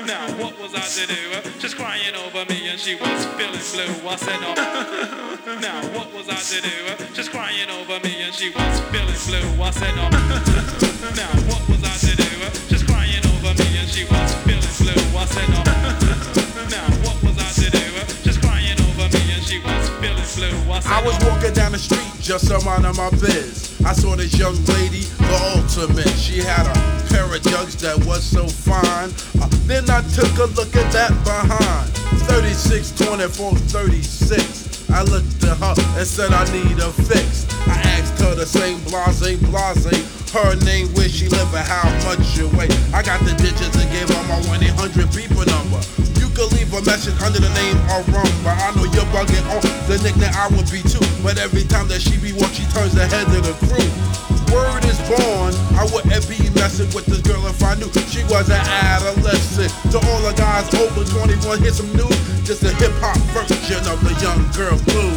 Now what was I to do? Just crying over me and she was feeling blue. I said, oh. Now what was I to do? Just crying over me and she was feeling blue. I said, oh. Now what was I to do? Just crying over me and she was feeling blue. I said, oh. Now what was I to do? Just crying over me and she was feeling blue. I said, I was walking down the street just minding my biz. I saw this young lady, the ultimate. She had a pair of jugs that was so fine. Then I took a look at that behind. 36, 24, 36. I looked at her and said I need a fix. I asked her the same blase. Her name, where she live, and how much she weigh. I got the digits and gave her my 1-800 people number. You could leave a message under the name or rum, but I know you're bugging on the nickname I would be too. But every time that she be walk, she turns the head of the crew. Word is born, I wouldn't be messing with this girl if I knew she was an adolescent. To all the guys over 21, here's some news. Just a hip-hop version of the young girl blues.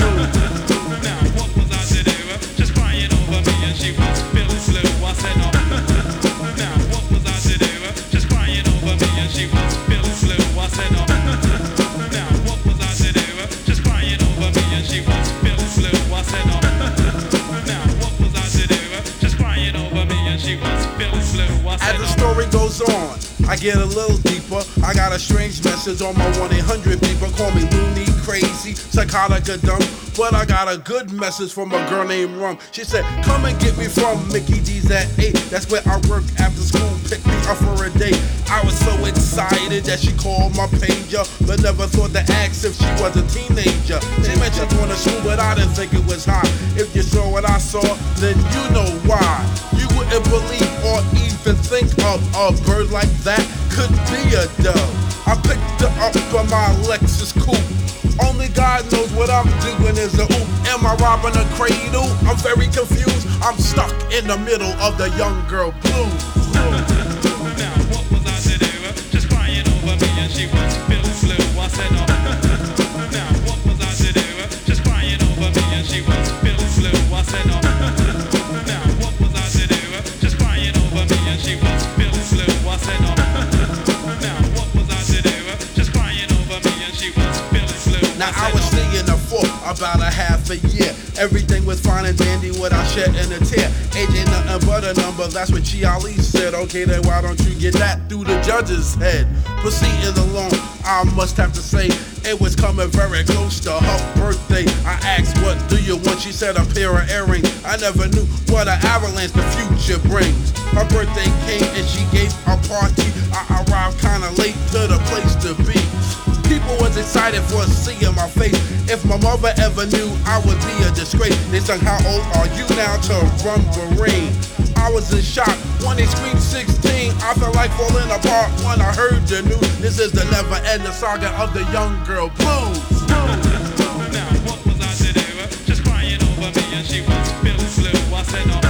Now what was I to do? Just crying over me and she was feeling blue. I said, oh. Now what was I to do? Just crying over me and she was feeling blue. I said, oh. Now what was I to do? Just crying over me and she was feeling blue. I said, oh. Now what was I to do? Just crying over me and she was feeling blue. I said, as the story goes on, I get a little deeper. I got a strange message on my 1-800 people. Call me loony, crazy, psychotic, or dumb. But I got a good message from a girl named Rum. She said, come and get me from Mickey D's at 8. That's where I work after school, pick me up for a date. I was so excited that she called my pager, but never thought to ask if she was a teenager. She mentioned going to school, but I didn't think it was hot. If you saw what I saw, then you know why. You wouldn't believe or even think of a bird like that could be a dove. I picked her up on my Lexus coupe. Only God knows what I'm doing is a oop. Am I robbing a cradle? I'm very confused. I'm stuck in the middle of the young girl blues. now what was I to do? Just crying over me and she was feeling blue. I said, oh. Now what was I to do? Just crying over me and she was feeling blue. I said, oh. Now what was I to do? Just crying over me and she was feeling blue. I said, oh. Now what was I to do? Just crying over me and she was feeling blue. Now I was staying there for about a half a year. Everything was fine and dandy without shedding a tear. Age ain't nothing but a number, that's what Chi Ali said. Okay, then why don't you get that through the judge's head? Proceeding along, I must have to say, it was coming very close to her birthday. I asked, what do you want? She said, a pair of earrings. I never knew what an avalanche the future brings. Her birthday came and she gave a party. I arrived kinda late to the place to be. People was excited for seeing my face. If my mother ever knew, I would be a disgrace. They sung, how old are you now, to Rum Vereen. I was in shock when they screamed 16. I felt like falling apart when I heard the news. This is the never-ending saga of the young girl blues. Now what was I to do? Just crying over me and she was feeling blue. I said, oh.